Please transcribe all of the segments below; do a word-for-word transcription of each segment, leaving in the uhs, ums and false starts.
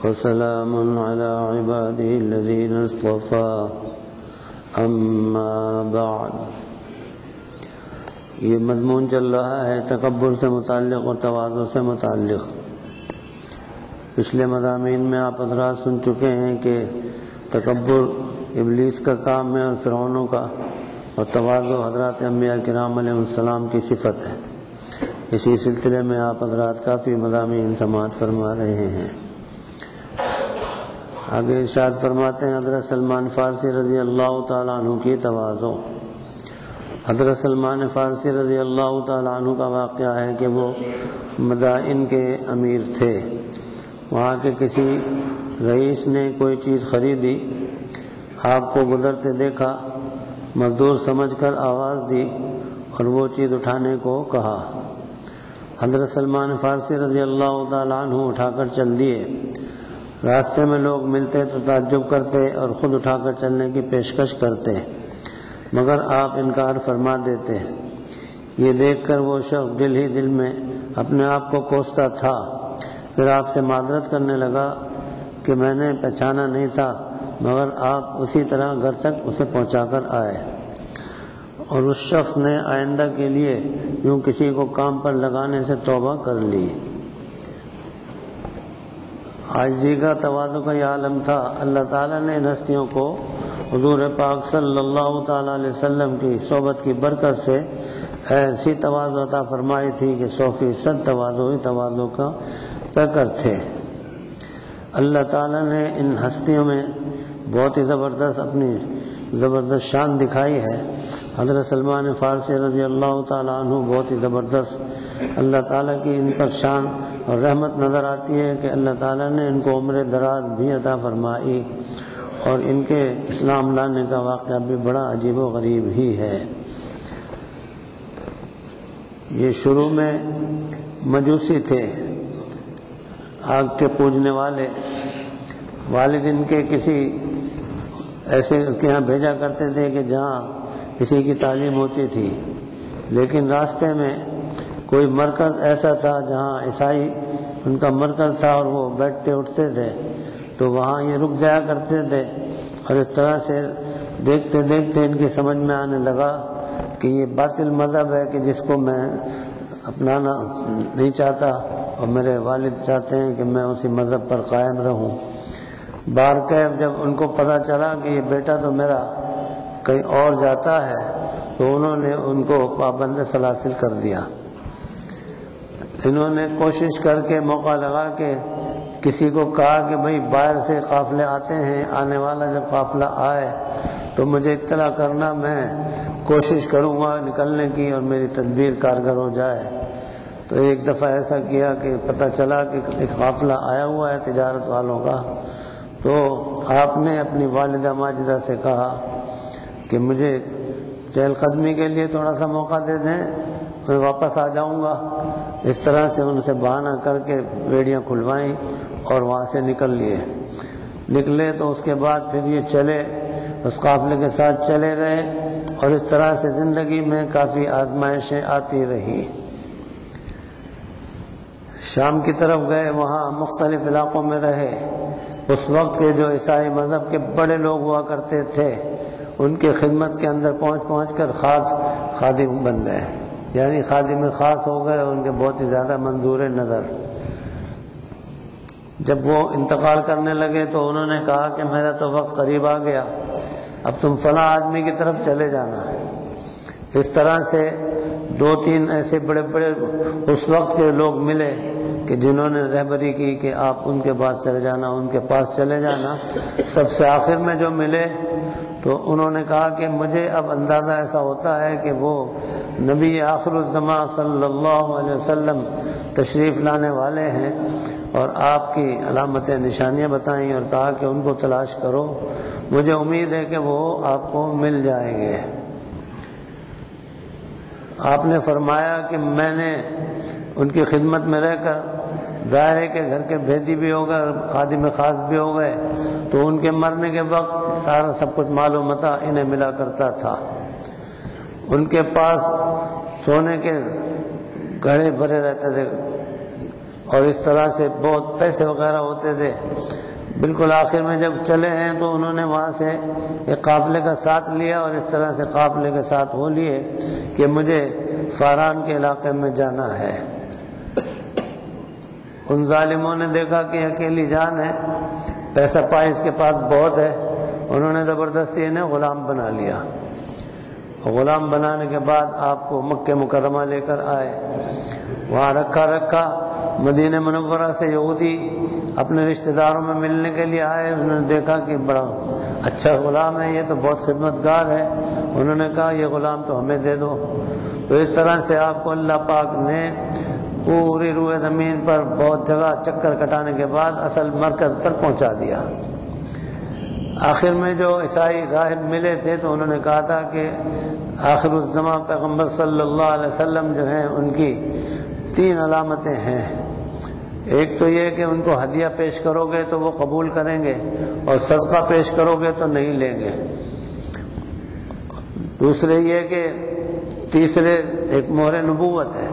وسلام على عباده الذين اصطفى اما بعد۔ یہ مضمون چل رہا ہے تکبر سے متعلق اور تواضع سے متعلق۔ پچھلے مضامین میں آپ حضرات سن چکے ہیں کہ تکبر ابلیس کا کام ہے اور فرعونوں کا، اور تواضع حضرات انبیاء کرام علیہ السلام کی صفت ہے۔ اسی سلسلے میں آپ حضرات کافی مضامین سماعت فرما رہے ہیں۔ آگے ارشاد فرماتے ہیں حضرت سلمان فارسی رضی اللہ تعالیٰ عنہ کی تواضع۔ حضرت سلمان فارسی رضی اللہ تعالیٰ عنہ کا واقعہ ہے کہ وہ مدائن کے امیر تھے۔ وہاں کے کسی رئیس نے کوئی چیز خریدی، آپ کو گزرتے دیکھا، مزدور سمجھ کر آواز دی اور وہ چیز اٹھانے کو کہا۔ حضرت سلمان فارسی رضی اللہ تعالیٰ عنہ اٹھا کر چل دیے۔ راستے میں لوگ ملتے تو تعجب کرتے اور خود اٹھا کر چلنے کی پیشکش کرتے، مگر آپ انکار فرما دیتے۔ یہ دیکھ کر وہ شخص دل ہی دل میں اپنے آپ کو کوستا تھا، پھر آپ سے معذرت کرنے لگا کہ میں نے پہچانا نہیں تھا، مگر آپ اسی طرح گھر تک اسے پہنچا کر آئے۔ اور اس شخص نے آئندہ کے لیے یوں کسی کو کام پر لگانے سے توبہ کر لی۔ عاجزی کا تواضع کا یہ عالم تھا۔ اللہ تعالیٰ نے ان ہستیوں کو حضور پاک صلی اللہ تعالیٰ علیہ وسلم کی صحبت کی برکت سے ایسی تواضع عطا فرمائی تھی کہ سو فیصد تواضع ہی تواضع کا پیکر تھے۔ اللہ تعالیٰ نے ان ہستیوں میں بہت ہی زبردست اپنی زبردست شان دکھائی ہے۔ حضرت سلمان فارسی رضی اللہ تعالیٰ عنہ بہت ہی زبردست اللہ تعالیٰ کی ان پر شان اور رحمت نظر آتی ہے کہ اللہ تعالیٰ نے ان کو عمر دراز بھی عطا فرمائی، اور ان کے اسلام لانے کا واقعہ بھی بڑا عجیب و غریب ہی ہے۔ یہ شروع میں مجوسی تھے، آگ کے پوجنے والے۔ والد ان کے کسی ایسے اس کے یہاں بھیجا کرتے تھے کہ جہاں کسی کی تعلیم ہوتی تھی، لیکن راستے میں کوئی مرکز ایسا تھا جہاں عیسائی ان کا مرکز تھا اور وہ بیٹھتے اٹھتے تھے، تو وہاں یہ رک جایا کرتے تھے، اور اس طرح سے دیکھتے دیکھتے ان کی سمجھ میں آنے لگا کہ یہ باطل مذہب ہے کہ جس کو میں اپنانا نہیں چاہتا، اور میرے والد چاہتے ہیں کہ میں اسی مذہب پر قائم رہوں۔ بار کیف جب ان کو پتہ چلا کہ یہ بیٹا تو میرا کہیں اور جاتا ہے، تو انہوں نے ان کو پابند سلاسل کر دیا۔ انہوں نے کوشش کر کے موقع لگا کے کسی کو کہا کہ بھئی باہر سے قافلے آتے ہیں، آنے والا جب قافلہ آئے تو مجھے اطلاع کرنا، میں کوشش کروں گا نکلنے کی اور میری تدبیر کارگر ہو جائے۔ تو ایک دفعہ ایسا کیا کہ پتہ چلا کہ ایک قافلہ آیا ہوا ہے تجارت والوں کا، تو آپ نے اپنی والدہ ماجدہ سے کہا کہ مجھے چہل قدمی کے لیے تھوڑا سا موقع دے دیں، میں واپس آ جاؤں گا۔ اس طرح سے ان سے بہانہ کر کے بیڑیاں کھلوائیں اور وہاں سے نکل لیے۔ نکلے تو اس کے بعد پھر یہ چلے، اس قافلے کے ساتھ چلے گئے، اور اس طرح سے زندگی میں کافی آزمائشیں آتی رہی۔ شام کی طرف گئے، وہاں مختلف علاقوں میں رہے۔ اس وقت کے جو عیسائی مذہب کے بڑے لوگ ہوا کرتے تھے، ان کے خدمت کے اندر پہنچ پہنچ کر خاص خادم بن گئے، یعنی خادم خاص ہو گئے، ان کے بہت ہی زیادہ منظور نظر۔ جب وہ انتقال کرنے لگے تو انہوں نے کہا کہ میرا تو وقت قریب آ گیا، اب تم فلاں آدمی کی طرف چلے جانا۔ اس طرح سے دو تین ایسے بڑے بڑے اس وقت کے لوگ ملے کہ جنہوں نے رہبری کی کہ آپ ان کے بعد چلے جانا، ان کے پاس چلے جانا۔ سب سے آخر میں جو ملے تو انہوں نے کہا کہ مجھے اب اندازہ ایسا ہوتا ہے کہ وہ نبی آخر الزمان صلی اللہ علیہ وسلم تشریف لانے والے ہیں، اور آپ کی علامتیں نشانیاں بتائیں اور کہا کہ ان کو تلاش کرو، مجھے امید ہے کہ وہ آپ کو مل جائیں گے۔ آپ نے فرمایا کہ میں نے ان کی خدمت میں رہ کر ظاہر ہے کہ گھر کے بھیدی بھی ہو گئے، خادم خاص بھی ہو گئے، تو ان کے مرنے کے وقت سارا سب کچھ معلوم تھا، انہیں ملا کرتا تھا۔ ان کے پاس سونے کے گھڑے بھرے رہتے تھے، اور اس طرح سے بہت پیسے وغیرہ ہوتے تھے۔ بالکل آخر میں جب چلے ہیں تو انہوں نے وہاں سے ایک قافلے کا ساتھ لیا اور اس طرح سے قافلے کے ساتھ ہو لیے کہ مجھے فاران کے علاقے میں جانا ہے۔ ان ظالموں نے دیکھا کہ اکیلی جان ہے، پیسہ پائے اس کے پاس بہت ہے، انہوں نے زبردستی انہیں غلام بنا لیا۔ غلام بنانے کے بعد آپ کو مکہ مکرمہ لے کر آئے، وہاں رکھا رکھا مدینہ منورہ سے یہودی اپنے رشتہ داروں میں ملنے کے لیے آئے۔ انہوں نے دیکھا کہ بڑا اچھا غلام ہے، یہ تو بہت خدمت گار ہے، انہوں نے کہا یہ غلام تو ہمیں دے دو۔ تو اس طرح سے آپ کو اللہ پاک نے پوری روئے زمین پر بہت جگہ چکر کٹانے کے بعد اصل مرکز پر پہنچا دیا۔ آخر میں جو عیسائی راہب ملے تھے تو انہوں نے کہا تھا کہ آخر الزمان پیغمبر صلی اللہ علیہ وسلم جو ہیں ان کی تین علامتیں ہیں، ایک تو یہ کہ ان کو ہدیہ پیش کرو گے تو وہ قبول کریں گے اور صدقہ پیش کرو گے تو نہیں لیں گے، دوسرے یہ کہ تیسرے ایک مہر نبوت ہے،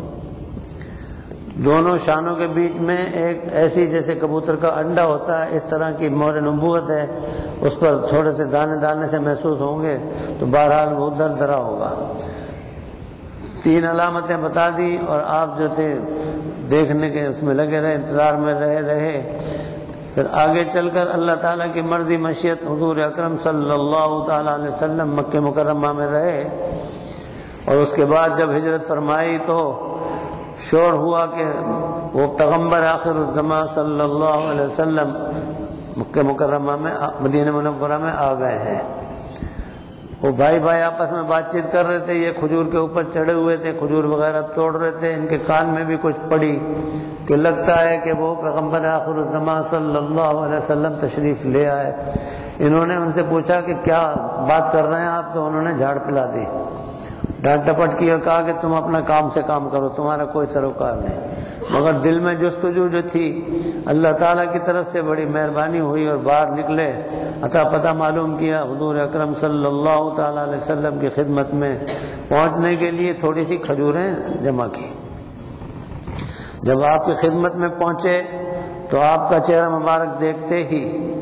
دونوں شانوں کے بیچ میں ایک ایسی جیسے کبوتر کا انڈا ہوتا ہے اس طرح کی مہر نبوت ہے، اس پر تھوڑے سے دانے دانے سے محسوس ہوں گے تو بہرحال وہ در درا ہوگا۔ تین علامتیں بتا دی اور آپ جو تھے دیکھنے کے اس میں لگے رہے، انتظار میں رہے رہے پھر آگے چل کر اللہ تعالیٰ کی مرضی مشیت حضور اکرم صلی اللہ تعالیٰ علیہ وسلم مکہ مکرمہ میں رہے، اور اس کے بعد جب ہجرت فرمائی تو شور ہوا کہ وہ پیغمبر آخر الزمان صلی اللہ علیہ وسلم مکہ مکرمہ میں مدینہ منورہ میں آ گئے ہیں۔ وہ بھائی بھائی آپس میں بات چیت کر رہے تھے، یہ کھجور کے اوپر چڑھے ہوئے تھے، کھجور وغیرہ توڑ رہے تھے، ان کے کان میں بھی کچھ پڑی کہ لگتا ہے کہ وہ پیغمبر آخر الزمان صلی اللہ علیہ وسلم تشریف لے آئے۔ انہوں نے ان سے پوچھا کہ کیا بات کر رہے ہیں آپ، تو انہوں نے جھاڑ پلا دی، ڈانٹ ٹپٹ کی اور کہا کہ تم اپنا کام سے کام کرو، تمہارا کوئی سروکار نہیں۔ مگر دل میں جستجو جو تھی اللہ تعالیٰ کی طرف سے بڑی مہربانی ہوئی اور باہر نکلے، عطا پتہ معلوم کیا، حضور اکرم صلی اللہ تعالیٰ علیہ وسلم کی خدمت میں پہنچنے کے لیے تھوڑی سی کھجوریں جمع کی۔ جب آپ کی خدمت میں پہنچے تو آپ کا چہرہ مبارک دیکھتے ہی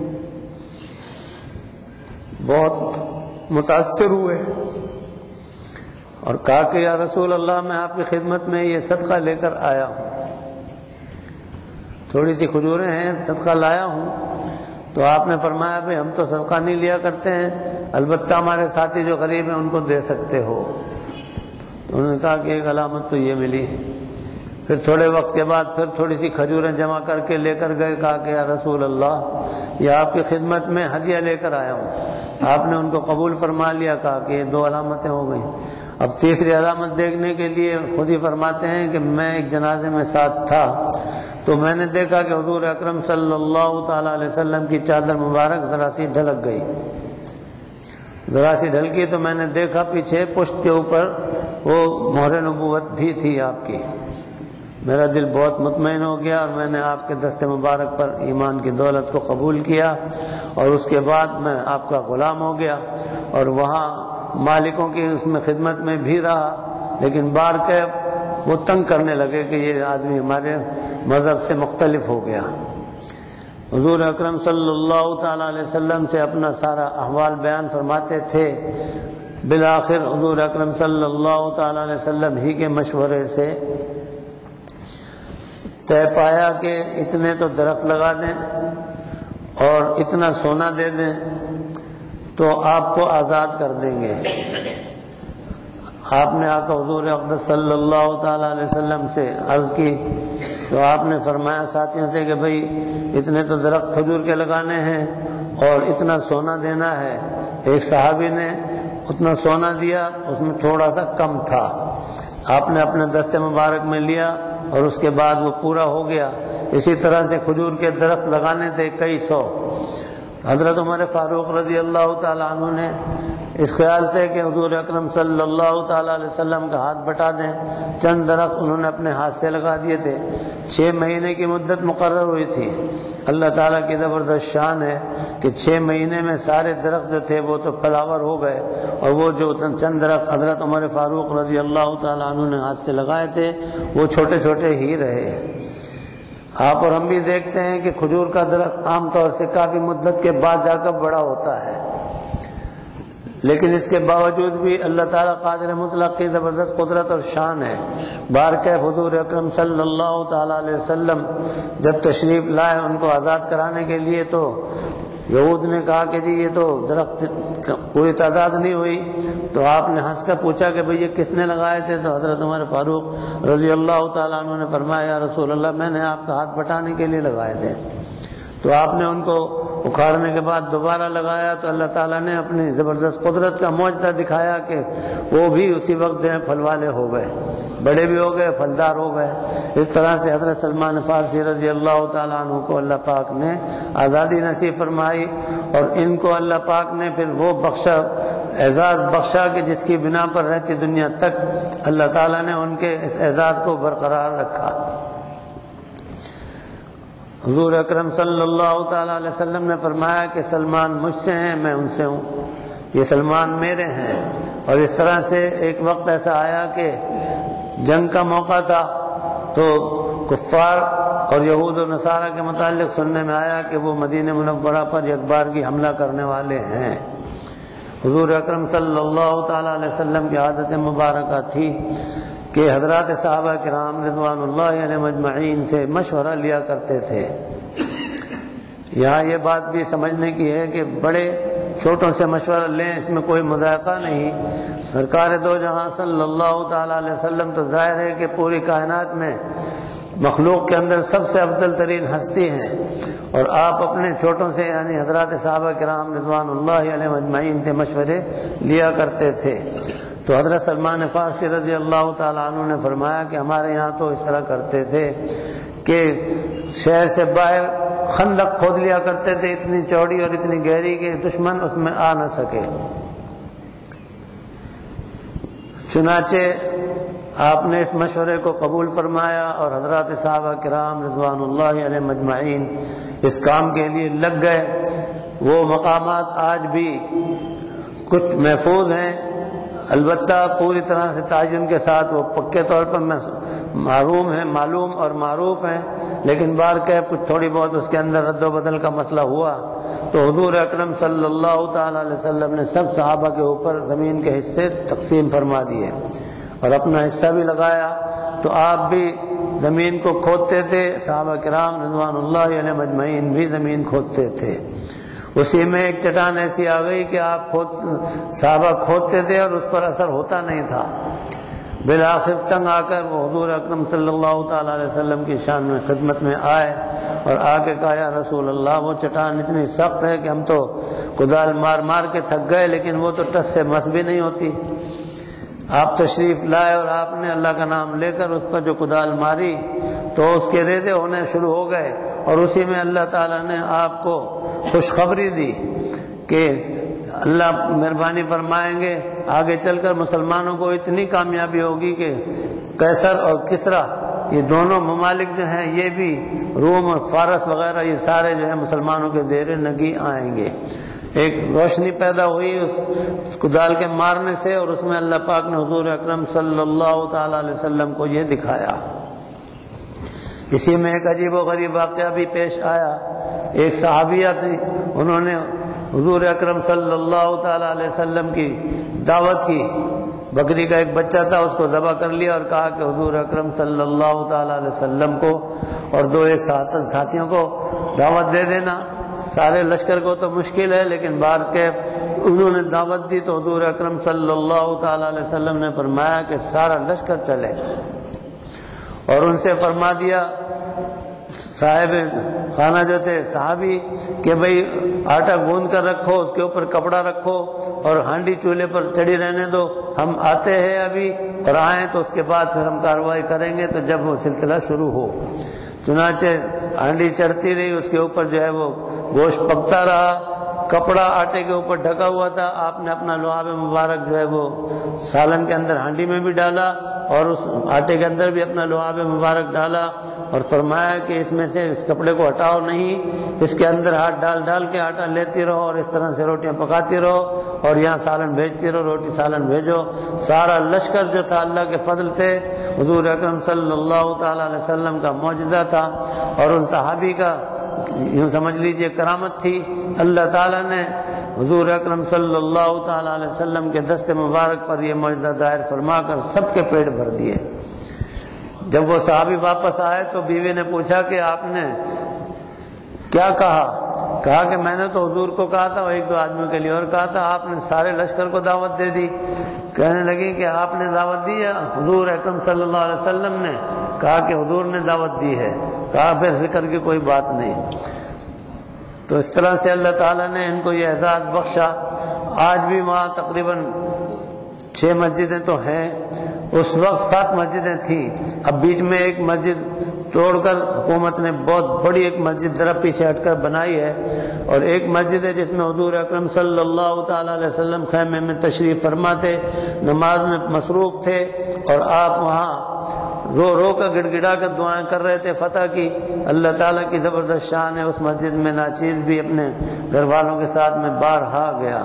بہت متاثر ہوئے اور کہا کہ یا رسول اللہ میں آپ کی خدمت میں یہ صدقہ لے کر آیا ہوں، تھوڑی سی کھجوریں ہیں صدقہ لایا ہوں۔ تو آپ نے فرمایا بھائی ہم تو صدقہ نہیں لیا کرتے ہیں، البتہ ہمارے ساتھی جو غریب ہیں ان کو دے سکتے ہو۔ تو انہوں نے کہا کہ ایک علامت تو یہ ملی۔ پھر تھوڑے وقت کے بعد پھر تھوڑی سی کھجوریں جمع کر کے لے کر گئے، کہا کہ یا رسول اللہ یہ آپ کی خدمت میں ہدیہ لے کر آیا ہوں۔ آپ نے ان کو قبول فرما لیا، کہا کہ یہ دو علامتیں ہو گئیں۔ اب تیسری علامت دیکھنے کے لیے خود ہی فرماتے ہیں کہ میں ایک جنازے میں ساتھ تھا تو میں نے دیکھا کہ حضور اکرم صلی اللہ تعالیٰ علیہ وسلم کی چادر مبارک ذرا سی ڈھلک گئی، ذرا سی ڈھلکی تو میں نے دیکھا پیچھے پشت کے اوپر وہ مہر نبوت بھی تھی آپ کی۔ میرا دل بہت مطمئن ہو گیا اور میں نے آپ کے دست مبارک پر ایمان کی دولت کو قبول کیا، اور اس کے بعد میں آپ کا غلام ہو گیا اور وہاں مالکوں کی اس میں خدمت میں بھی رہا، لیکن بار کے وہ تنگ کرنے لگے کہ یہ آدمی ہمارے مذہب سے مختلف ہو گیا۔ حضور اکرم صلی اللہ تعالیٰ علیہ وسلم سے اپنا سارا احوال بیان فرماتے تھے۔ بالآخر حضور اکرم صلی اللہ تعالیٰ علیہ وسلم ہی کے مشورے سے طے پایا کہ اتنے تو درخت لگا دیں اور اتنا سونا دے دیں تو آپ کو آزاد کر دیں گے۔ آپ نے آقا حضور اقدس صلی اللہ تعالیٰ علیہ وسلم سے عرض کی تو آپ نے فرمایا ساتھیوں سے کہ بھئی اتنے تو درخت کھجور کے لگانے ہیں اور اتنا سونا دینا ہے۔ ایک صحابی نے اتنا سونا دیا، اس میں تھوڑا سا کم تھا، آپ نے اپنے دست مبارک میں لیا اور اس کے بعد وہ پورا ہو گیا۔ اسی طرح سے کھجور کے درخت لگانے تھے کئی سو۔ حضرت عمر فاروق رضی اللہ تعالیٰ عنہ نے اس خیال سے کہ حضور اکرم صلی اللہ تعالیٰ علیہ وسلم کا ہاتھ بٹا دیں، چند درخت انہوں نے اپنے ہاتھ سے لگا دیے تھے۔ چھ مہینے کی مدت مقرر ہوئی تھی۔ اللہ تعالیٰ کی زبردست شان ہے کہ چھ مہینے میں سارے درخت جو تھے وہ تو پھلاور ہو گئے، اور وہ جو چند درخت حضرت عمر فاروق رضی اللہ تعالیٰ عنہ نے ہاتھ سے لگائے تھے وہ چھوٹے چھوٹے ہی رہے۔ آپ اور ہم بھی دیکھتے ہیں کہ کھجور کا درخت عام طور سے کافی مدت کے بعد جا کر بڑا ہوتا ہے، لیکن اس کے باوجود بھی اللہ تعالیٰ قادر مطلق کی زبردست قدرت اور شان ہے۔ بارکہ حضور اکرم صلی اللہ تعالیٰ علیہ وسلم جب تشریف لائے ان کو آزاد کرانے کے لیے، تو یہود نے کہا کہ جی یہ تو درخت پوری تعداد نہیں ہوئی، تو آپ نے ہنس کر پوچھا کہ بھئی یہ کس نے لگائے تھے؟ تو حضرت عمر فاروق رضی اللہ تعالیٰ عنہ نے فرمایا یا رسول اللہ میں نے آپ کا ہاتھ بٹانے کے لیے لگائے تھے۔ تو آپ نے ان کو اکھاڑنے کے بعد دوبارہ لگایا تو اللہ تعالیٰ نے اپنی زبردست قدرت کا معجزہ دکھایا کہ وہ بھی اسی وقت جو ہے پھل والے ہو گئے، بڑے بھی ہو گئے، پھلدار ہو گئے۔ اس طرح سے حضرت سلمان فارسی رضی اللہ تعالیٰ عنہ کو اللہ پاک نے آزادی نصیب فرمائی، اور ان کو اللہ پاک نے پھر وہ بخشا، اعزاز بخشا کہ جس کی بنا پر رہتی دنیا تک اللہ تعالیٰ نے ان کے اس اعزاز کو برقرار رکھا۔ حضور اکرم صلی اللہ تعالیٰ علیہ وسلم نے فرمایا کہ سلمان مجھ سے ہیں، میں ان سے ہوں، یہ سلمان میرے ہیں۔ اور اس طرح سے ایک وقت ایسا آیا کہ جنگ کا موقع تھا، تو کفار اور یہود و نصارہ کے متعلق سننے میں آیا کہ وہ مدینہ منورہ پر یکبارگی حملہ کرنے والے ہیں۔ حضور اکرم صلی اللہ تعالیٰ علیہ وسلم کی عادت مبارکہ تھی کہ حضرات صحابہ کرام رضوان اللہ علیہ مجمعین سے مشورہ لیا کرتے تھے۔ یہاں یہ بات بھی سمجھنے کی ہے کہ بڑے چھوٹوں سے مشورہ لیں، اس میں کوئی مذائقہ نہیں۔ سرکار دو جہاں صلی اللہ تعالیٰ علیہ وسلم تو ظاہر ہے کہ پوری کائنات میں مخلوق کے اندر سب سے افضل ترین ہستی ہیں، اور آپ اپنے چھوٹوں سے یعنی حضرات صحابہ کرام رضوان اللہ علیہ مجمعین سے مشورے لیا کرتے تھے۔ تو حضرت سلمان فارسی رضی اللہ تعالیٰ عنہ نے فرمایا کہ ہمارے یہاں تو اس طرح کرتے تھے کہ شہر سے باہر خندق کھود لیا کرتے تھے، اتنی چوڑی اور اتنی گہری کہ دشمن اس میں آ نہ سکے۔ چنانچہ آپ نے اس مشورے کو قبول فرمایا اور حضرات صحابہ کرام رضوان اللہ علیہ مجمعین اس کام کے لیے لگ گئے۔ وہ مقامات آج بھی کچھ محفوظ ہیں، البتہ پوری طرح سے تعین کے ساتھ وہ پکے طور پر معلوم ہیں معلوم اور معروف ہیں، لیکن بار کہ کچھ تھوڑی بہت اس کے اندر رد و بدل کا مسئلہ ہوا تو حضور اکرم صلی اللہ تعالی علیہ وسلم نے سب صحابہ کے اوپر زمین کے حصے تقسیم فرما دیے اور اپنا حصہ بھی لگایا۔ تو آپ بھی زمین کو کھودتے تھے، صحابہ کرام رضوان اللہ علیہ مجمعین بھی زمین کھودتے تھے۔ اسی میں ایک چٹان ایسی آ گئی کہ آپ خود صحابہ کھودتے تھے اور اس پر اثر ہوتا نہیں تھا۔ بالآخر تنگ آ کر وہ حضور اکرم صلی اللہ تعالی علیہ وسلم کی شان میں خدمت میں آئے اور آ کے کہا یا رسول اللہ وہ چٹان اتنی سخت ہے کہ ہم تو کدال مار مار کے تھک گئے، لیکن وہ تو ٹس سے مس بھی نہیں ہوتی۔ آپ تشریف لائے اور آپ نے اللہ کا نام لے کر اس پر جو کدال ماری تو اس کے ریزے ہونے شروع ہو گئے، اور اسی میں اللہ تعالیٰ نے آپ کو خوشخبری دی کہ اللہ مہربانی فرمائیں گے آگے چل کر مسلمانوں کو اتنی کامیابی ہوگی کہ قیصر اور کسریٰ یہ دونوں ممالک جو ہیں یہ بھی روم اور فارس وغیرہ یہ سارے جو ہیں مسلمانوں کے زیر نگی آئیں گے۔ ایک روشنی پیدا ہوئی اس کدال کے مارنے سے، اور اس میں اللہ پاک نے حضور اکرم صلی اللہ تعالی علیہ وسلم کو یہ دکھایا۔ اسی میں ایک عجیب و غریب واقعہ بھی پیش آیا۔ ایک صحابیہ تھی، انہوں نے حضور اکرم صلی اللہ تعالی علیہ وسلم کی دعوت کی، بکری کا ایک بچہ تھا اس کو ذبح کر لیا اور کہا کہ حضور اکرم صلی اللہ تعالی علیہ وسلم کو اور دو ایک ساتھیوں کو دعوت دے دینا۔ سارے لشکر کو تو مشکل ہے، لیکن بار کے انہوں نے دعوت دی تو حضور اکرم صلی اللہ تعالی علیہ وسلم نے فرمایا کہ سارا لشکر چلے، اور ان سے فرما دیا صاحب خانہ جو تھے صحابی کہ بھئی آٹا گوندھ کر رکھو، اس کے اوپر کپڑا رکھو اور ہانڈی چولہے پر چڑھی رہنے دو، ہم آتے ہیں ابھی اور آئیں تو اس کے بعد پھر ہم کارروائی کریں گے تو جب وہ سلسلہ شروع ہو۔ چنانچہ ہانڈی چڑھتی رہی، اس کے اوپر جو ہے وہ گوشت پکتا رہا، کپڑا آٹے کے اوپر ڈھکا ہوا تھا، آپ نے اپنا لعاب مبارک جو ہے وہ سالن کے اندر ہانڈی میں بھی ڈالا اور اس آٹے کے اندر بھی اپنا لعاب مبارک ڈالا اور فرمایا کہ اس میں سے اس کپڑے کو ہٹاؤ نہیں، اس کے اندر ہاتھ ڈال ڈال کے آٹا لیتی رہو اور اس طرح سے روٹیاں پکاتی رہو اور یہاں سالن بھیجتی رہو، روٹی سالن بھیجو۔ سارا لشکر جو تھا اللہ کے فضل سے حضور اکرم صلی اللہ تعالی علیہ وسلم کا معجزہ تھا اور ان صحابی کا یوں سمجھ لیجئے کرامت تھی۔ اللہ تعالیٰ نے حضور اکرم صلی اللہ تعالی علیہ وسلم کے دست مبارک پر یہ معجزہ ظاہر فرما کر سب کے پیٹ بھر دیے۔ جب وہ صحابی واپس آئے تو بیوی نے پوچھا کہ آپ نے کیا کہا؟ کہا کہ میں نے تو حضور کو کہا تھا اور ایک دو آدمیوں کے لیے اور کہا تھا، آپ نے سارے لشکر کو دعوت دے دی۔ کہنے لگی کہ آپ نے دعوت دی ہے؟ حضور اکرم صلی اللہ علیہ وسلم نے کہا کہ حضور نے دعوت دی ہے۔ کہا پھر فکر کی کوئی بات نہیں۔ تو اس طرح سے اللہ تعالیٰ نے ان کو یہ اعزاز بخشا۔ آج بھی وہاں تقریباً چھ مسجدیں تو ہیں، اس وقت سات مسجدیں تھیں، اب بیچ میں ایک مسجد توڑ کر حکومت نے بہت بڑی ایک مسجد ذرا پیچھے ہٹ کر بنائی ہے، اور ایک مسجد ہے جس میں حضور اکرم صلی اللہ تعالی علیہ وسلم خیمے میں تشریف فرما تھے، نماز میں مصروف تھے اور آپ وہاں رو رو کر گڑ گڑا کر دعائیں کر رہے تھے فتح کی۔ اللہ تعالیٰ کی زبردست شان ہے، اس مسجد میں ناچیز بھی اپنے گھر والوں کے ساتھ میں بارہا گیا۔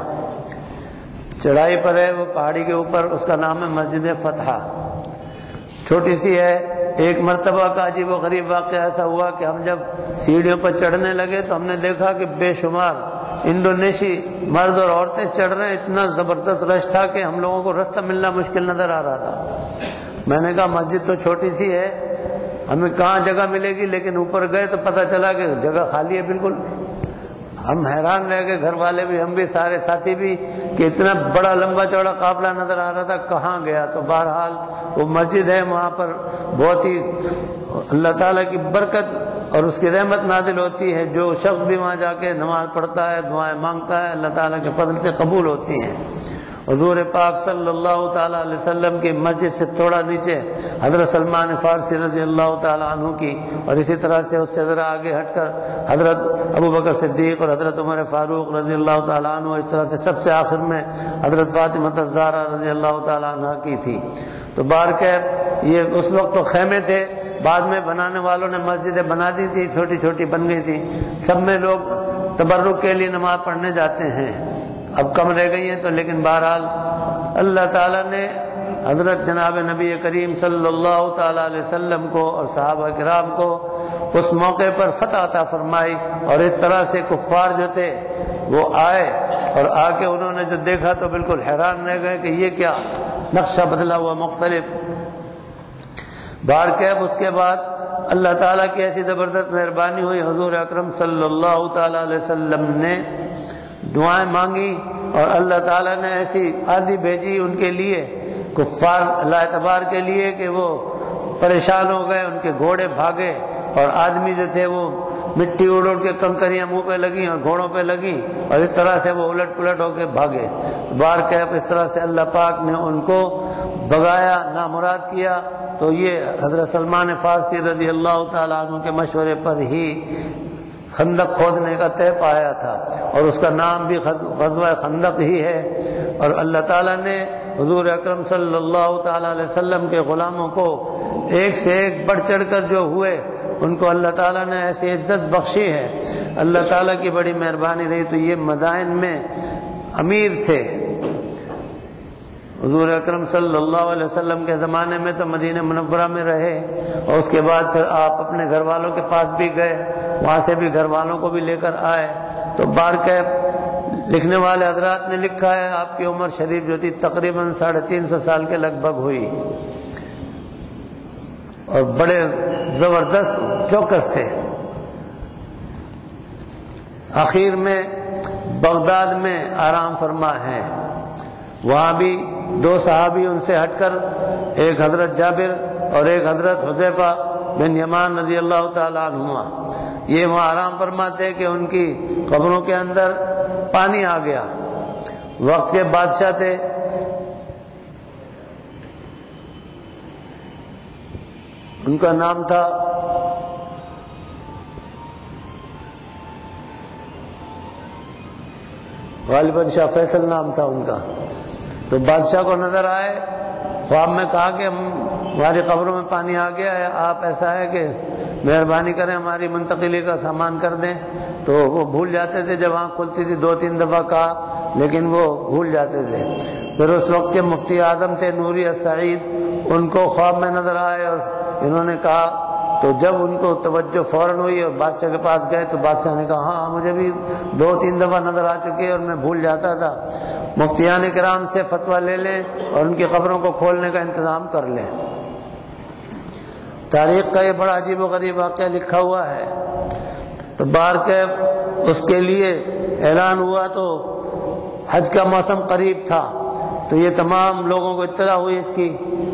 چڑھائی پر ہے وہ پہاڑی کے اوپر، اس کا نام ہے مسجد فتح، چھوٹی سی ہے۔ ایک مرتبہ کا عجیب و غریب واقعہ ایسا ہوا کہ ہم جب سیڑھیوں پر چڑھنے لگے تو ہم نے دیکھا کہ بے شمار انڈونیشی مرد اور عورتیں چڑھ رہے ہیں، اتنا زبردست رش تھا کہ ہم لوگوں کو رستہ ملنا مشکل نظر آ رہا تھا۔ میں نے کہا مسجد تو چھوٹی سی ہے، ہمیں کہاں جگہ ملے گی، لیکن اوپر گئے تو پتہ چلا کہ جگہ خالی ہے بالکل۔ ہم حیران رہ گئے، گھر والے بھی، ہم بھی، سارے ساتھی بھی، کہ اتنا بڑا لمبا چوڑا قافلہ نظر آ رہا تھا، کہاں گیا؟ تو بہرحال وہ مسجد ہے، وہاں پر بہت ہی اللہ تعالیٰ کی برکت اور اس کی رحمت نازل ہوتی ہے۔ جو شخص بھی وہاں جا کے نماز پڑھتا ہے، دعائیں مانگتا ہے، اللہ تعالیٰ کے فضل سے قبول ہوتی ہیں۔ حضور پاک صلی اللہ تعالی علیہ وسلم کی مسجد سے تھوڑا نیچے حضرت سلمان فارسی رضی اللہ تعالی عنہ کی، اور اسی طرح سے اس سے ذرا آگے ہٹ کر حضرت ابو بکر صدیق اور حضرت عمر فاروق رضی اللہ تعالی عنہ، اس طرح سے سب سے آخر میں حضرت فاطمہ الزہرا رضی اللہ تعالی عنہ کی تھی۔ تو بہرکیف یہ اس وقت تو خیمے تھے، بعد میں بنانے والوں نے مسجدیں بنا دی تھی، چھوٹی چھوٹی بن گئی تھی، سب میں لوگ تبرک کے لیے نماز پڑھنے جاتے ہیں، اب کم رہ گئی ہیں تو، لیکن بہرحال اللہ تعالیٰ نے حضرت جناب نبی کریم صلی اللہ تعالی علیہ وسلم کو اور صحابہ کرام کو اس موقع پر فتح عطا فرمائی، اور اس طرح سے کفار جو تھے وہ آئے اور آ کے انہوں نے جو دیکھا تو بالکل حیران رہ گئے کہ یہ کیا نقشہ بدلا ہوا مختلف۔ بہرکیف اس کے بعد اللہ تعالیٰ کی ایسی زبردست مہربانی ہوئی، حضور اکرم صلی اللہ تعالی علیہ وسلم نے دعائیں مانگی اور اللہ تعالیٰ نے ایسی آندھی بھیجی ان کے لیے، کفار اللہ اعتبار کے لیے، کہ وہ پریشان ہو گئے، ان کے گھوڑے بھاگے اور آدمی جو تھے وہ مٹی اڑ اڑ کے کنکریاں منہ پہ لگیں اور گھوڑوں پہ لگیں، اور اس طرح سے وہ الٹ پلٹ ہو کے بھاگے۔ بار کیف اس طرح سے اللہ پاک نے ان کو بگایا، نامراد کیا۔ تو یہ حضرت سلمان فارسی رضی اللہ تعالیٰ عنہ کے مشورے پر ہی خندق کھودنے کا طے پایا تھا، اور اس کا نام بھی غزوہ خندق ہی ہے۔ اور اللہ تعالیٰ نے حضور اکرم صلی اللہ تعالی علیہ وسلم کے غلاموں کو ایک سے ایک بڑھ چڑھ کر جو ہوئے، ان کو اللہ تعالیٰ نے ایسی عزت بخشی ہے، اللہ تعالیٰ کی بڑی مہربانی رہی۔ تو یہ مدائن میں امیر تھے، حضور اکرم صلی اللہ علیہ وسلم کے زمانے میں تو مدینہ منورہ میں رہے، اور اس کے بعد پھر آپ اپنے گھر والوں کے پاس بھی گئے، وہاں سے بھی گھر والوں کو بھی لے کر آئے۔ تو بہرکیف لکھنے والے حضرات نے لکھا ہے آپ کی عمر شریف جو تھی تقریباً ساڑھے تین سو سال کے لگ بھگ ہوئی، اور بڑے زبردست چوکس تھے۔ آخر میں بغداد میں آرام فرما ہے، وہاں بھی دو صحابی ان سے ہٹ کر، ایک حضرت جابر اور ایک حضرت حذیفہ بن یمان رضی اللہ تعالی عنہما، یہ وہاں آرام فرماتے کہ ان کی قبروں کے اندر پانی آ گیا۔ وقت کے بادشاہ تھے، ان کا نام تھا غالباً شاہ فیصل نام تھا ان کا. تو بادشاہ کو نظر آئے، خواب میں کہا کہ ہماری قبروں میں پانی آ گیا ہے، آپ ایسا ہے کہ مہربانی کریں ہماری منتقلی کا سامان کر دیں. تو وہ بھول جاتے تھے، جب آنکھ کھلتی تھی دو تین دفعہ کہا لیکن وہ بھول جاتے تھے. پھر اس وقت کے مفتی اعظم تھے نوری السعید، ان کو خواب میں نظر آئے اور انہوں نے کہا، تو جب ان کو توجہ فوراً ہوئی اور بادشاہ کے پاس گئے تو بادشاہ نے کہا ہاں مجھے بھی دو تین دفعہ نظر آ چکی ہے اور میں بھول جاتا تھا. مفتیان کرام سے فتویٰ لے لیں اور ان کی قبروں کو کھولنے کا انتظام کر لیں. تاریخ کا یہ بڑا عجیب و غریب واقعہ لکھا ہوا ہے. تو بار کے اس کے لیے اعلان ہوا تو حج کا موسم قریب تھا، تو یہ تمام لوگوں کو اطلاع ہوئی اس کی.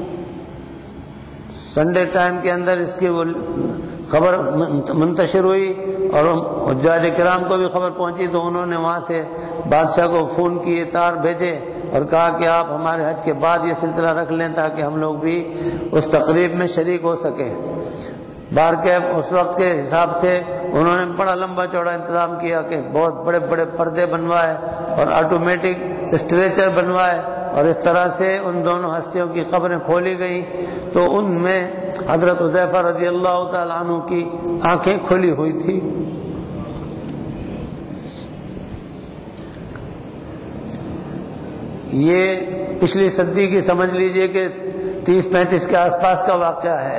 سنڈے ٹائم کے اندر اس کی خبر منتشر ہوئی اور حجاج کرام کو بھی خبر پہنچی، تو انہوں نے وہاں سے بادشاہ کو فون کیے، تار بھیجے اور کہا کہ آپ ہمارے حج کے بعد یہ سلسلہ رکھ لیں تاکہ ہم لوگ بھی اس تقریب میں شریک ہو سکیں. بار کے اس وقت کے حساب سے انہوں نے بڑا لمبا چوڑا انتظام کیا کہ بہت بڑے بڑے پردے بنوائے اور آٹومیٹک اسٹریچر بنوائے، اور اس طرح سے ان دونوں ہستیوں کی قبریں کھولی گئیں. تو ان میں حضرت حذیفہ رضی اللہ تعالی عنہ کی آنکھیں کھلی ہوئی تھی. یہ پچھلی صدی کی سمجھ لیجئے کہ تیس پینتیس کے آس پاس کا واقعہ ہے،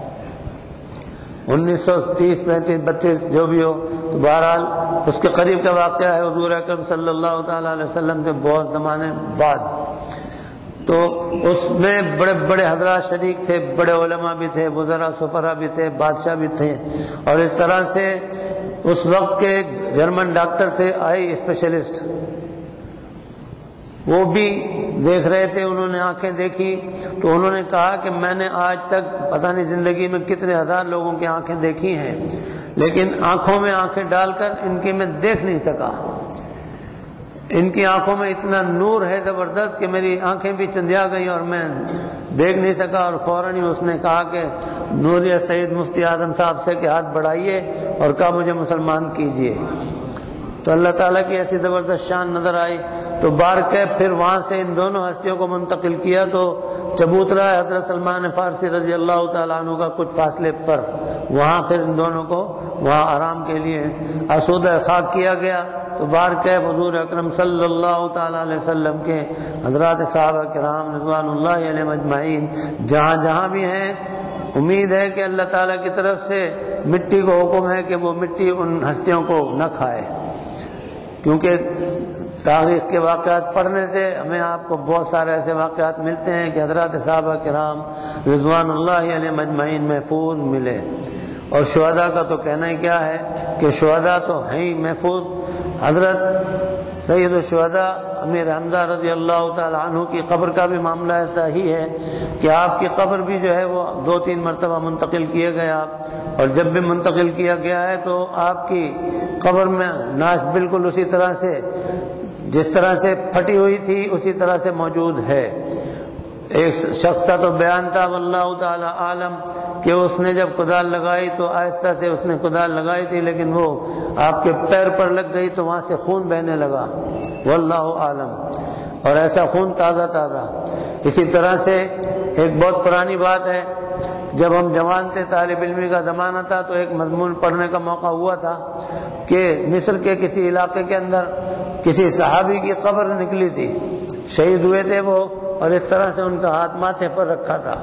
انیس سو تیس پینتیس بتیس جو بھی ہو، تو بہرحال اس کے قریب کا واقعہ ہے. حضور اکرم صلی اللہ تعالی علیہ وسلم کے بہت زمانے بعد. تو اس میں بڑے بڑے حضرات شریک تھے، بڑے علماء بھی تھے، وزراء سفراء بھی تھے، بادشاہ بھی تھے. اور اس طرح سے اس وقت کے جرمن ڈاکٹر تھے آئی اسپیشلسٹ، وہ بھی دیکھ رہے تھے. انہوں نے آنکھیں دیکھی تو انہوں نے کہا کہ میں نے آج تک پتہ نہیں زندگی میں کتنے ہزار لوگوں کی آنکھیں دیکھی ہیں، لیکن آنکھوں میں آنکھیں ڈال کر ان کی میں دیکھ نہیں سکا. ان کی آنکھوں میں اتنا نور ہے زبردست کہ میری آنکھیں بھی چندیا گئی اور میں دیکھ نہیں سکا. اور فوراً ہی اس نے کہا کہ نوری سید مفتی اعظم صاحب سے کہ ہاتھ بڑھائیے اور کہا مجھے مسلمان کیجئے. تو اللہ تعالیٰ کی ایسی زبردست شان نظر آئی. تو بار کے پھر وہاں سے ان دونوں ہستیوں کو منتقل کیا تو چبوترا حضرت سلمان فارسی رضی اللہ تعالیٰ عنہ کا کچھ فاصلے پر، وہاں پھر ان دونوں کو وہاں آرام کے لیے آسودہ خاک کیا گیا. تو بار کے حضور اکرم صلی اللہ تعالیٰ علیہ وسلم کے حضرات صحابہ کرام رضوان اللہ علیہم اجمعین جہاں جہاں بھی ہیں، امید ہے کہ اللہ تعالیٰ کی طرف سے مٹی کو حکم ہے کہ وہ مٹی ان ہستیوں کو نہ کھائے، کیونکہ تاریخ کے واقعات پڑھنے سے ہمیں آپ کو بہت سارے ایسے واقعات ملتے ہیں کہ حضرات صحابہ کرام رضوان اللہ علیہم اجمعین محفوظ ملے. اور شہداء کا تو کہنا ہی کیا ہے کہ شہداء تو ہیں ہی محفوظ. حضرت سید الشہداء امیر حمزہ رضی اللہ تعالی عنہ کی قبر کا بھی معاملہ ایسا ہی ہے کہ آپ کی قبر بھی جو ہے وہ دو تین مرتبہ منتقل کیے گئے آپ، اور جب بھی منتقل کیا گیا ہے تو آپ کی قبر میں نعش بالکل اسی طرح سے جس طرح سے پھٹی ہوئی تھی اسی طرح سے موجود ہے. ایک شخص کا تو بیان تھا واللہ تعالی عالم کہ اس نے جب کدال لگائی تو آہستہ سے اس نے کدال لگائی تھی لیکن وہ آپ کے پیر پر لگ گئی تو وہاں سے خون بہنے لگا، واللہ عالم، اور ایسا خون تازہ تازہ. اسی طرح سے ایک بہت پرانی بات ہے، جب ہم جوان تھے طالب علمی کا زمانہ تھا تو ایک مضمون پڑھنے کا موقع ہوا تھا کہ مصر کے کسی علاقے کے اندر کسی صحابی کی قبر نکلی تھی، شہید ہوئے تھے وہ، اور اس طرح سے ان کا ہاتھ ماتھے پر رکھا تھا.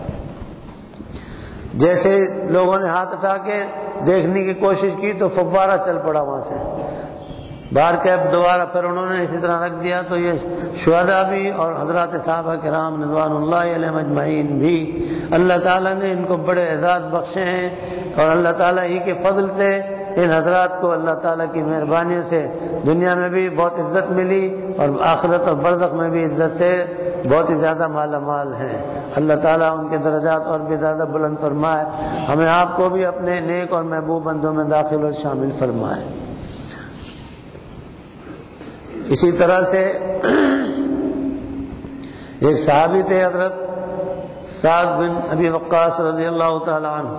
جیسے لوگوں نے ہاتھ اٹھا کے دیکھنے کی کوشش کی تو فوارہ چل پڑا وہاں سے باہر کے، اب دوبارہ پھر انہوں نے اسی طرح رکھ دیا. تو یہ شہداء بھی اور حضرات صحابہ کرام رضوان اللہ علیہم اجمعین بھی اللہ تعالیٰ نے ان کو بڑے اعزاز بخشے ہیں، اور اللہ تعالیٰ ہی کے فضل سے ان حضرات کو اللہ تعالیٰ کی مہربانی سے دنیا میں بھی بہت عزت ملی اور آخرت اور برزخ میں بھی عزت سے بہت ہی زیادہ مالا مال ہیں. اللہ تعالیٰ ان کے درجات اور بھی زیادہ بلند فرمائے، ہمیں آپ کو بھی اپنے نیک اور محبوب بندوں میں داخل اور شامل فرمائے. اسی طرح سے ایک صحابی تھے حضرت سعد بن ابی وقاص رضی اللہ تعالی عنہ،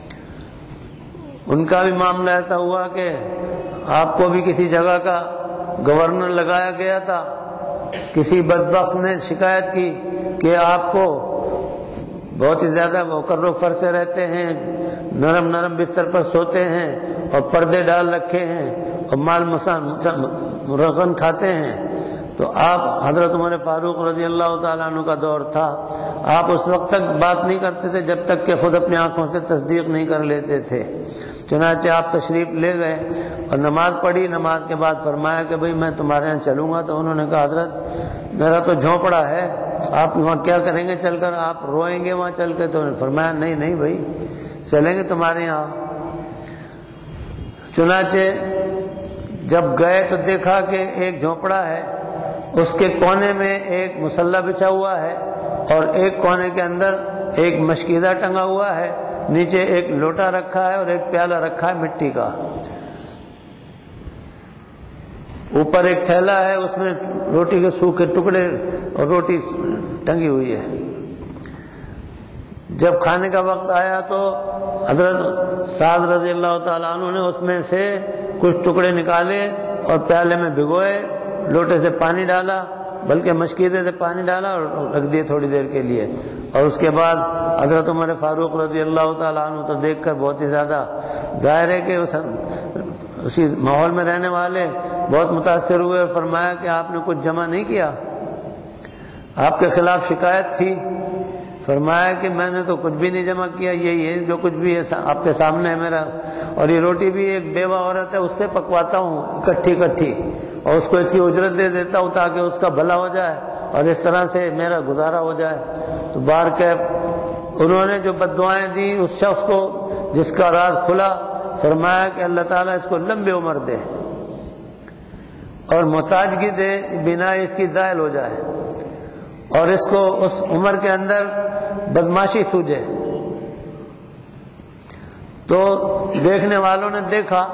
ان کا بھی معاملہ ایسا ہوا کہ آپ کو بھی کسی جگہ کا گورنر لگایا گیا تھا، کسی بدبخت نے شکایت کی کہ آپ کو بہت ہی زیادہ مقرر فرسے رہتے ہیں، نرم نرم بستر پر سوتے ہیں اور پردے ڈال رکھے ہیں اور مال مرغن کھاتے ہیں، تو آپ حضرت عمر فاروق رضی اللہ تعالیٰ عنہ کا دور تھا، آپ اس وقت تک بات نہیں کرتے تھے جب تک کہ خود اپنی آنکھوں سے تصدیق نہیں کر لیتے تھے۔ چنانچہ آپ تشریف لے گئے اور نماز پڑھی، نماز کے بعد فرمایا کہ بھئی میں تمہارے یہاں چلوں گا، تو انہوں نے کہا حضرت میرا تو جھونپڑا ہے، آپ وہاں کیا کریں گے چل کر، آپ روئیں گے وہاں چل کے؟ تو انہوں نے فرمایا نہیں نہیں بھائی چلیں گے تمہارے یہاں۔ چنانچہ جب گئے تو دیکھا کہ ایک جھونپڑا ہے، اس کے کونے میں ایک مصلی بچھا ہوا ہے اور ایک کونے کے اندر ایک مشکیدہ ٹنگا ہوا ہے، نیچے ایک لوٹا رکھا ہے اور ایک پیالہ رکھا ہے مٹی کا، اوپر ایک تھیلا ہے اس میں روٹی کے سوکھے ٹکڑے اور روٹی ٹنگی ہوئی ہے۔ جب کھانے کا وقت آیا تو حضرت سعد رضی اللہ تعالیٰ عنہ نے اس میں سے کچھ ٹکڑے نکالے اور پیالے میں بھگوئے، لوٹے سے پانی ڈالا، بلکہ مشکیدے سے پانی ڈالا اور رکھ دیے تھوڑی دیر کے لیے، اور اس کے بعد حضرت عمر فاروق رضی اللہ تعالیٰ عنہ تو دیکھ کر بہت ہی زیادہ ظاہر ہے کہ اس اسی ماحول میں رہنے والے بہت متاثر ہوئے اور فرمایا کہ آپ نے کچھ جمع نہیں کیا، آپ کے خلاف شکایت تھی۔ فرمایا کہ میں نے تو کچھ بھی نہیں جمع کیا، یہی ہے جو کچھ بھی ہے آپ کے سامنے ہے میرا، اور یہ روٹی بھی ایک بیوہ عورت ہے اس سے پکواتا ہوں اکٹھی اکٹھی اور اس کو اس کی اجرت دے دیتا ہوں تاکہ اس کا بھلا ہو جائے اور اس طرح سے میرا گزارا ہو جائے۔ تو بار کیف انہوں نے جو بددعائیں دی اس شخص کو جس کا راز کھلا، فرمایا کہ اللہ تعالیٰ اس کو لمبی عمر دے اور محتاجگی دے، بنا اس کی زائل ہو جائے، اور اس کو اس عمر کے اندر بدماشی سوجے۔ تو دیکھنے والوں نے دیکھا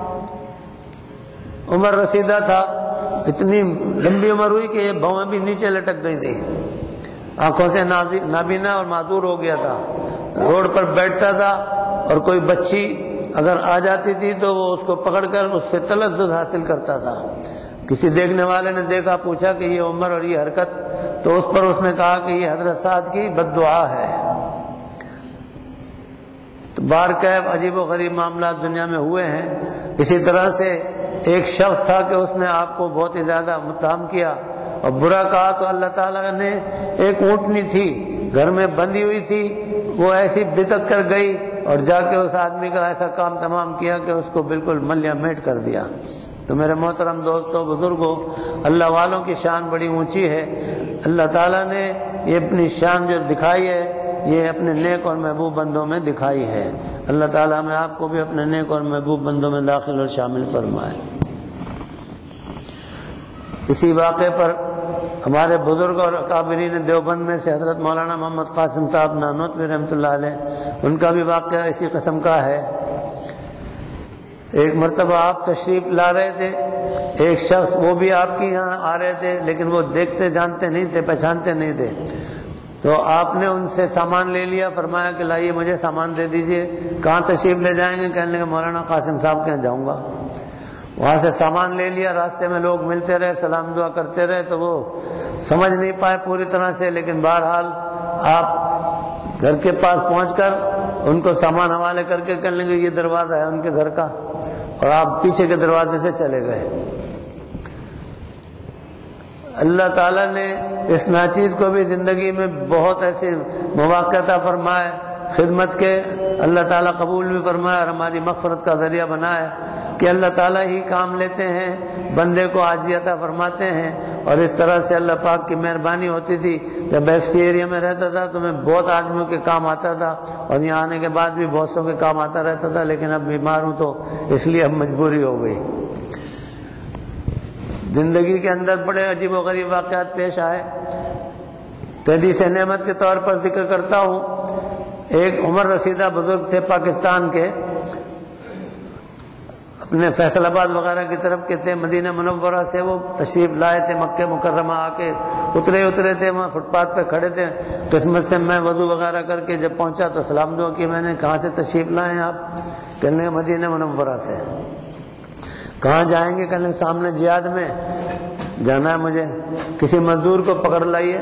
عمر رسیدہ تھا، اتنی لمبی عمر ہوئی کہ یہ بھویں بھی نیچے لٹک گئی تھی، آنکھوں سے نابینا اور معذور ہو گیا تھا، روڈ پر بیٹھتا تھا اور کوئی بچی اگر آ جاتی تھی تو وہ اس کو پکڑ کر اس سے تلذذ حاصل کرتا تھا۔ کسی دیکھنے والے نے دیکھا، پوچھا کہ یہ عمر اور یہ حرکت، تو اس پر اس نے کہا کہ یہ حضرت سعد کی بددعا ہے۔ تو بار کیف عجیب و غریب معاملات دنیا میں ہوئے ہیں۔ اسی طرح سے ایک شخص تھا کہ اس نے آپ کو بہت ہی زیادہ متہم کیا اور برا کہا، تو اللہ تعالیٰ نے ایک اونٹنی تھی گھر میں بندھی ہوئی تھی، وہ ایسی بتک کر گئی اور جا کے اس آدمی کا ایسا کام تمام کیا کہ اس کو بالکل ملیا میٹ کر دیا۔ تو میرے محترم دوستوں بزرگوں، اللہ والوں کی شان بڑی اونچی ہے۔ اللہ تعالیٰ نے یہ اپنی شان جو دکھائی ہے یہ اپنے نیک اور محبوب بندوں میں دکھائی ہے۔ اللہ تعالیٰ ہمیں آپ کو بھی اپنے نیک اور محبوب بندوں میں داخل اور شامل فرمائے۔ اسی واقعے پر ہمارے بزرگ اور اکابرین دیوبند میں سے حضرت مولانا محمد قاسم صاحب نانوتوی رحمۃ اللہ علیہ، ان کا بھی واقعہ اسی قسم کا ہے۔ ایک مرتبہ آپ تشریف لا رہے تھے، ایک شخص وہ بھی آپ کے یہاں آ رہے تھے لیکن وہ دیکھتے جانتے نہیں تھے، پہچانتے نہیں تھے، تو آپ نے ان سے سامان لے لیا، فرمایا کہ لائیے مجھے سامان دے دیجئے۔ کہاں تشریف لے جائیں گے؟ کہنے لگے مولانا قاسم صاحب کے یہاں جاؤں گا۔ وہاں سے سامان لے لیا، راستے میں لوگ ملتے رہے، سلام دعا کرتے رہے، تو وہ سمجھ نہیں پائے پوری طرح سے، لیکن بہرحال آپ گھر کے پاس پہنچ کر ان کو سامان حوالے کر کے کہنے لگے یہ دروازہ ہے ان کے گھر کا، اور آپ پیچھے کے دروازے سے چلے گئے۔ اللہ تعالیٰ نے اس ناچیز کو بھی زندگی میں بہت ایسے مواقع عطا فرمائے، خدمت کے اللہ تعالیٰ قبول بھی فرمائے اور ہماری مغفرت کا ذریعہ بنائے کہ اللہ تعالیٰ ہی کام لیتے ہیں، بندے کو عاجزی عطا فرماتے ہیں۔ اور اس طرح سے اللہ پاک کی مہربانی ہوتی تھی، جب ایف سی ایریا میں رہتا تھا تو میں بہت آدمیوں کے کام آتا تھا اور یہاں آنے کے بعد بھی بہت سو کے کام آتا رہتا تھا، لیکن اب بیمار ہوں تو اس لیے اب مجبوری ہو گئی۔ زندگی کے اندر بڑے عجیب و غریب واقعات پیش آئے، تحدیث نعمت کے طور پر ذکر کرتا ہوں۔ ایک عمر رسیدہ بزرگ تھے پاکستان کے، اپنے فیصل آباد وغیرہ کی طرف کے تھے، مدینہ منورہ سے وہ تشریف لائے تھے، مکہ مکرمہ آ کے اترے اترے تھے، وہاں فٹ پاتھ پہ کھڑے تھے۔ قسمت سے میں وضو وغیرہ کر کے جب پہنچا تو سلام دعا کی، میں نے کہاں سے تشریف لائے ہیں آپ؟ کہنے مدینہ منورہ سے۔ کہاں جائیں گے؟ کہنے سامنے جہاد میں جانا ہے مجھے، کسی مزدور کو پکڑ لائیے۔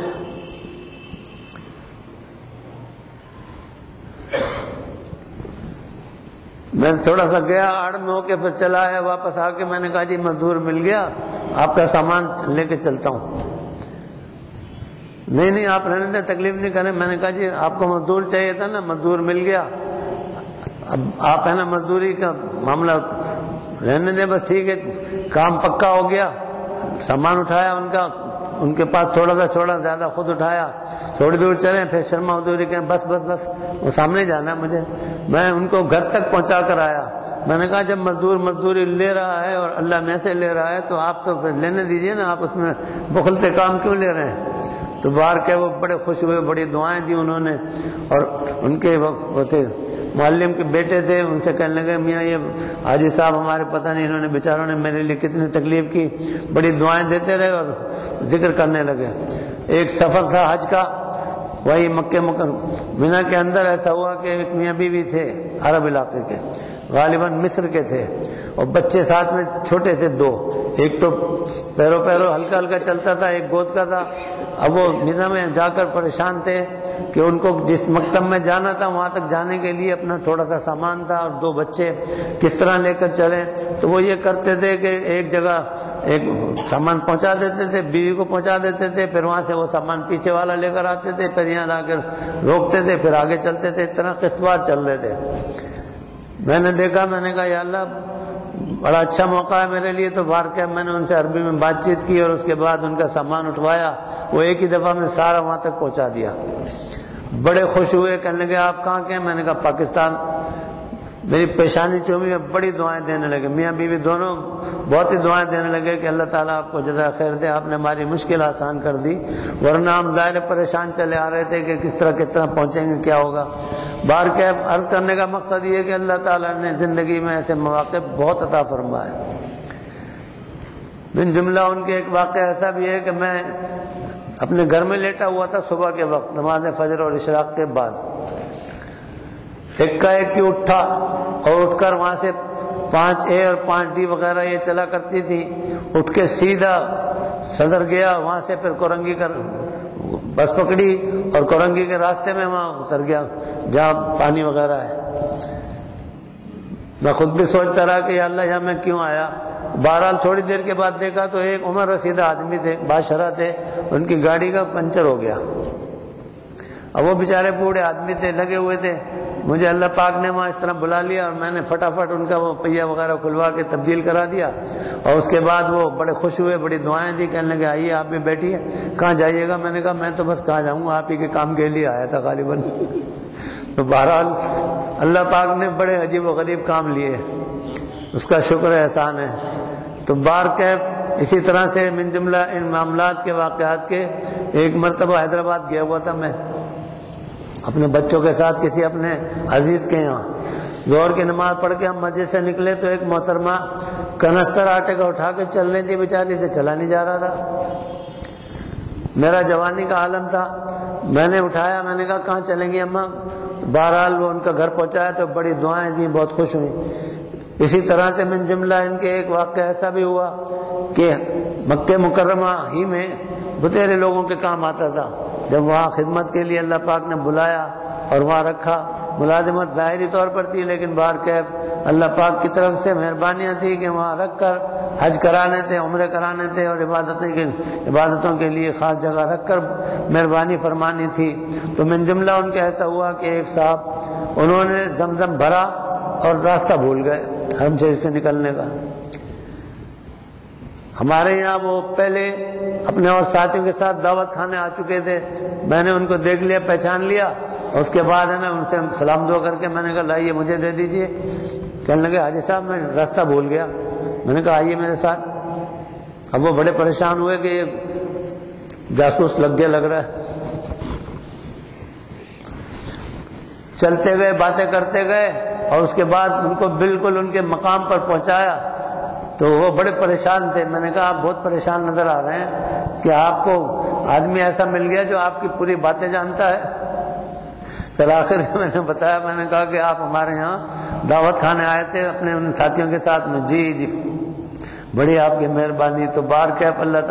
میں تھوڑا سا گیا آڑ میں ہو کے پھر چلا آیا، واپس آ کے میں نے کہا جی مزدور مل گیا، آپ کا سامان لے کے چلتا ہوں۔ نہیں نہیں آپ رہنے دیں، تکلیف نہیں کریں۔ میں نے کہا جی آپ کو مزدور چاہیے تھا نا، مزدور مل گیا، اب آپ ہے نا مزدوری کا معاملہ رہنے دیں بس، ٹھیک ہے کام پکا ہو گیا۔ سامان اٹھایا ان کا، ان کے پاس تھوڑا سا چھوڑا، زیادہ خود اٹھایا، تھوڑی دور چلے پھر شرما حضوری کہیں بس بس بس وہ سامنے جانا ہے مجھے۔ میں ان کو گھر تک پہنچا کر آیا۔ میں نے کہا جب مزدور مزدوری لے رہا ہے اور اللہ میں سے لے رہا ہے تو آپ تو پھر لینے دیجئے نا، آپ اس میں بخل سے کام کیوں لے رہے ہیں؟ تو باہر کے وہ بڑے خوش ہوئے، بڑی دعائیں دی انہوں نے، اور ان کے وہ تھے معلم کے بیٹے تھے، ان سے کہنے لگے میاں یہ حاجی صاحب ہمارے پتہ نہیں انہوں نے بیچاروں نے میرے لیے کتنی تکلیف کی، بڑی دعائیں دیتے رہے اور ذکر کرنے لگے۔ ایک سفر تھا حج کا، وہی مکہ مکرمہ کے اندر ایسا ہوا کہ ایک میاں بیوی تھے عرب علاقے کے، غالباً مصر کے تھے، اور بچے ساتھ میں چھوٹے تھے دو، ایک تو پیرو پیرو ہلکا ہلکا چلتا تھا، ایک گود کا تھا۔ اب وہ مینا میں جا کر پریشان تھے کہ ان کو جس مکتب میں جانا تھا وہاں تک جانے کے لیے اپنا تھوڑا سا سامان تھا اور دو بچے کس طرح لے کر چلیں۔ تو وہ یہ کرتے تھے کہ ایک جگہ ایک سامان پہنچا دیتے تھے، بیوی کو پہنچا دیتے تھے، پھر وہاں سے وہ سامان پیچھے والا لے کر آتے تھے، پھر یہاں لا کر روکتے تھے، پھر آگے چلتے تھے، اس طرح قسط وار چل رہے تھے۔ میں نے دیکھا، میں نے کہا یا اللہ بڑا اچھا موقع ہے میرے لیے، تو باہر کیا میں نے ان سے عربی میں بات چیت کی اور اس کے بعد ان کا سامان اٹھوایا، وہ ایک ہی دفعہ میں سارا وہاں تک پہنچا دیا۔ بڑے خوش ہوئے، کہنے لگے آپ کہاں کے ہیں؟ میں نے کہا پاکستان۔ میری پیشانی چومی میں بڑی دعائیں دینے لگے، میاں بیوی دونوں بہت ہی دعائیں دینے لگے کہ اللہ تعالیٰ آپ کو جزائے خیر دے، آپ نے ہماری مشکل آسان کر دی، ورنہ ہم ظاہر پریشان چلے آ رہے تھے کہ کس طرح کس طرح پہنچیں گے، کیا ہوگا۔ باہر کے عرض کرنے کا مقصد یہ کہ اللہ تعالیٰ نے زندگی میں ایسے مواقع بہت عطا فرمائے۔ من جملہ ان کے ایک واقعہ ایسا بھی ہے کہ میں اپنے گھر میں لیٹا ہوا تھا صبح کے وقت نماز فجر اور اشراق کے بعد، ایک کا ایک کی اٹھا اور اٹھ کر وہاں سے پانچ اے اور پانچ ڈی وغیرہ یہ چلا کرتی تھی، اٹھ کے سیدھا صدر گیا، وہاں سے پھر کورنگی کر بس پکڑی اور کورنگی کے راستے میں وہاں اتر گیا جہاں پانی وغیرہ ہے۔ میں خود بھی سوچتا رہا کہ یا اللہ یہاں میں کیوں آیا۔ بہرحال تھوڑی دیر کے بعد دیکھا تو ایک عمر رسیدہ آدمی تھے، بادشاہ تھے، ان کی گاڑی کا پنچر ہو گیا۔ اب وہ بیچارے بوڑھے آدمی تھے، لگے ہوئے تھے، مجھے اللہ پاک نے وہاں اس طرح بلا لیا اور میں نے فٹافٹ ان کا وہ پہیہ وغیرہ کھلوا کے تبدیل کرا دیا، اور اس کے بعد وہ بڑے خوش ہوئے، بڑی دعائیں دی، کہنے لگے آئیے آپ بھی بیٹھیے، کہاں جائیے گا؟ میں نے کہا میں تو بس کہاں جاؤں گا، آپ ہی کے کام کے لیے آیا تھا غالباً۔ تو بہرحال اللہ پاک نے بڑے عجیب و غریب کام لیے، اس کا شکر احسان ہے۔ تو بار کیف اسی طرح سے من جملہ ان معاملات کے واقعات کے، ایک مرتبہ حیدرآباد گیا ہوا تھا میں اپنے بچوں کے ساتھ کسی اپنے عزیز کے یہاں، ظہر کی نماز پڑھ کے ہم مسجد سے نکلے تو ایک محترمہ کنستر آٹے کا اٹھا کے چل رہی تھی، بیچاری سے چلا نہیں جا رہا تھا۔ میرا جوانی کا عالم تھا، میں نے اٹھایا، میں نے کہا کہاں چلیں گی اماں؟ بہرحال وہ ان کا گھر پہنچایا تو بڑی دعائیں دی، بہت خوش ہوئی۔ اسی طرح سے من جملہ ان کے ایک واقعہ ایسا بھی ہوا کہ مکہ مکرمہ ہی میں بتیرے لوگوں کے کام آتا تھا، جب وہاں خدمت کے لیے اللہ پاک نے بلایا اور وہاں رکھا، ملازمت ظاہری طور پر تھی لیکن باہر کیف اللہ پاک کی طرف سے مہربانیاں تھی کہ وہاں رکھ کر حج کرانے تھے، عمرے کرانے تھے اور عبادتیں کے عبادتوں کے لیے خاص جگہ رکھ کر مہربانی فرمانی تھی۔ تو من جملہ ان کے ایسا ہوا کہ ایک صاحب انہوں نے زمزم بھرا اور راستہ بھول گئے حرم شریف سے نکلنے کا۔ ہمارے یہاں وہ پہلے اپنے اور ساتھیوں کے ساتھ دعوت کھانے آ چکے تھے، میں نے ان کو دیکھ لیا، پہچان لیا، اور اس کے بعد ہے نا ان سے سلام دعا کر کے میں نے کہا لائیے مجھے دے دیجئے۔ کہنے لگے حاجی صاحب میں راستہ بھول گیا۔ میں نے کہا آئیے میرے ساتھ۔ اب وہ بڑے پریشان ہوئے کہ یہ جاسوس لگ گیا لگ رہا ہے۔ چلتے گئے، باتیں کرتے گئے اور اس کے بعد ان کو بالکل ان کے مقام پر پہنچایا تو وہ بڑے پریشان تھے۔ میں نے کہا آپ بہت پریشان نظر آ رہے ہیں کہ آپ کو آدمی ایسا مل گیا جو آپ کی پوری باتیں جانتا ہے۔ پھر آخر میں نے بتایا، میں نے کہا کہ آپ ہمارے یہاں دعوت کھانے آئے تھے اپنے ان ساتھیوں کے ساتھ میں۔ جی جی بڑی آپ کی مہربانی، تو بار کیف اللہ تعالیٰ